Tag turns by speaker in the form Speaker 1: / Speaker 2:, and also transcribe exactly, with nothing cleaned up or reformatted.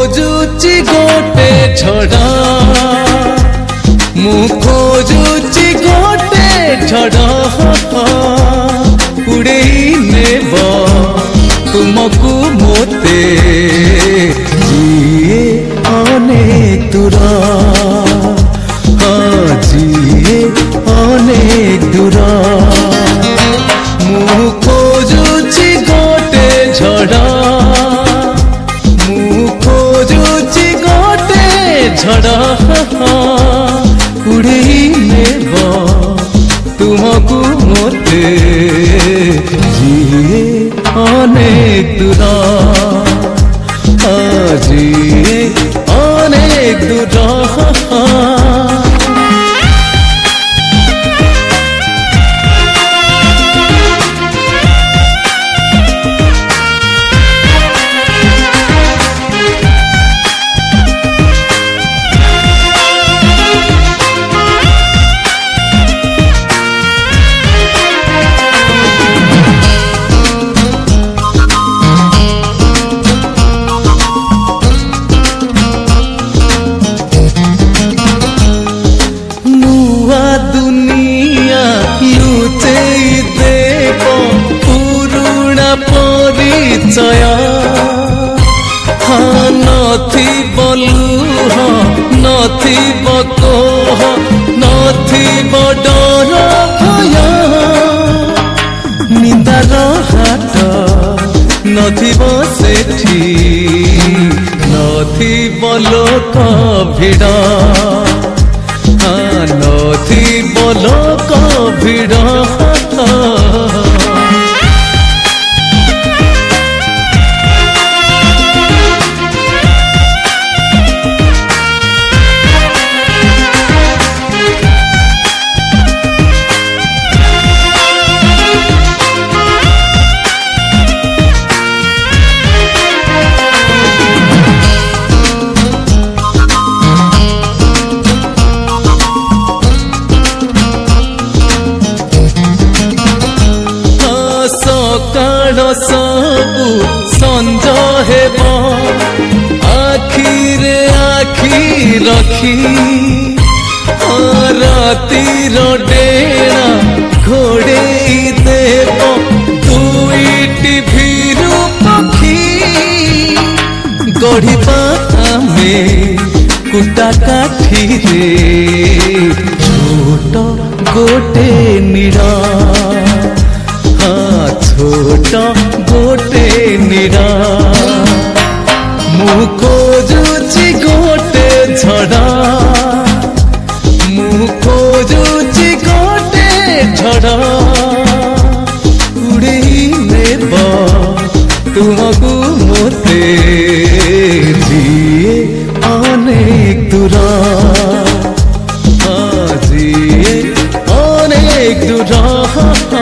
Speaker 1: खोजुची गोटे झड़ा मु खोजुची गोटे झड़ा उड़ेई नेब तुमको मोते जिए अनेक दूर हाँ जिए अनेक दूर मु खोजुची गोटे झड़ा मु खोजुची गोटे झड़ा उड़ेई नेब तुमको मोते जिए अनेक दूर जिए अनेक दूर परिचय हाँ नथी बलू हाँ नथी बकोह नथी बडर भय निंदार हाथ नथी बसेठी नथी बलोक भिड़ हाँ नथी बलोक भिड़ सकाळ सबु संज हेब आखिरे आखि रखी रातिर डेरा घोड़े देव दुईटी भीरु पक्षी गढ़िबा आमे कुटा काठी रे छोट गोटे नीड़ा छोटा गोटे नीरा मु खोजुची गोटे झड़ा मु खोजुची गोटे झड़ा उड़ेई नेब तुमको मोते जिए अनेक दूर हाँ जिए अनेक दूर